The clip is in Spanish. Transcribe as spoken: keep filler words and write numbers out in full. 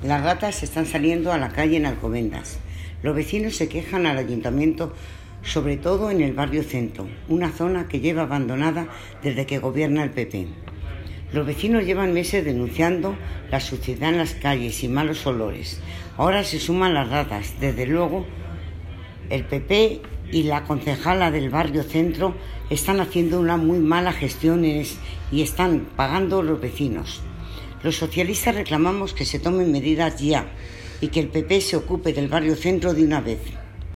Las ratas están saliendo a la calle en Alcobendas. Los vecinos se quejan al ayuntamiento, sobre todo en el barrio Centro, una zona que lleva abandonada desde que gobierna el P P. Los vecinos llevan meses denunciando la suciedad en las calles y malos olores. Ahora se suman las ratas. Desde luego, el P P y la concejala del barrio Centro están haciendo una muy mala gestión y están pagando a los vecinos. Los socialistas reclamamos que se tomen medidas ya y que el P P se ocupe del barrio Centro de una vez.